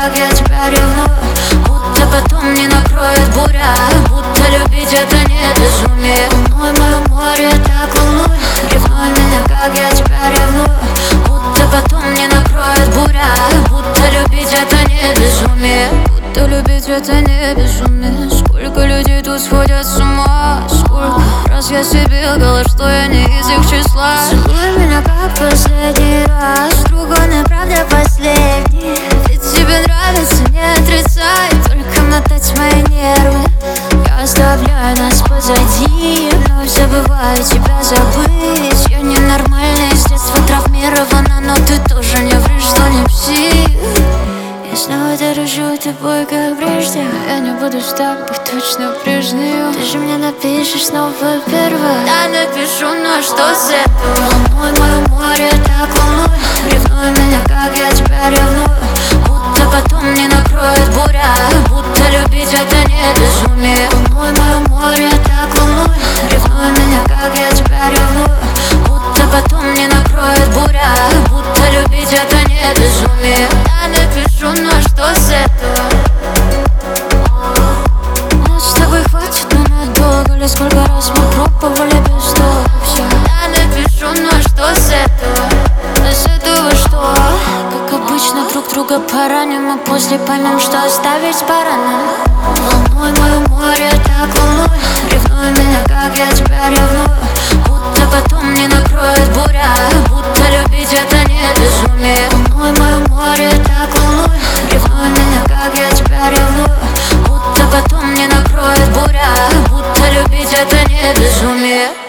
как я тебя ревную. Будто потом не накроет буря, будто любить это не безумие. Мой море так волнует, ревнуй меня, как я тебя ревную. Будто потом не накроет буря, будто любить это не безумие. Будто любить это не безумие. Сколько людей тут сходят с ума, сколько раз я себе лгала, что я не из их числа. Целуй меня как последний раз, другой неправда последний. Ведь тебе нравится, не отрицай, только мотать мои нервы. Я оставляю нас позади, вновь забываю тебя забыть. Я ненормальная, с детства травмирована, но ты тоже не врешь, что не псих. Я снова дорожу тобой, как прежде, но я не буду с тобой точно прежней. Ты же мне напишешь снова первое. Да, напишу, но что с этого? Мое море так волнует, ревнуй меня, как я тебя ревную. Будто потом не накроет буря, будто любить это не безумие. Мое море так волнует, ревнуй меня, как я тебя ревную. Будто потом не накроет буря, будто любить это не безумие. Я напишу, но что с этого? Нас с тобой хватит ненадолго, ли сколько раз мы пробовали без того. Все. Я напишу, но что с этого? А с этого что? Как обычно друг друга пораним, а после поймем, что оставить пора нам. Волнуй мое море так волнует, ревнуй меня, как я тебя ревную. Будто потом не накроет буря, будто любить это не безумие. Волнуй мое море так волнует, ревнуй меня, как я тебя ревную. Будто потом не накроет буря, будто любить это не безумие.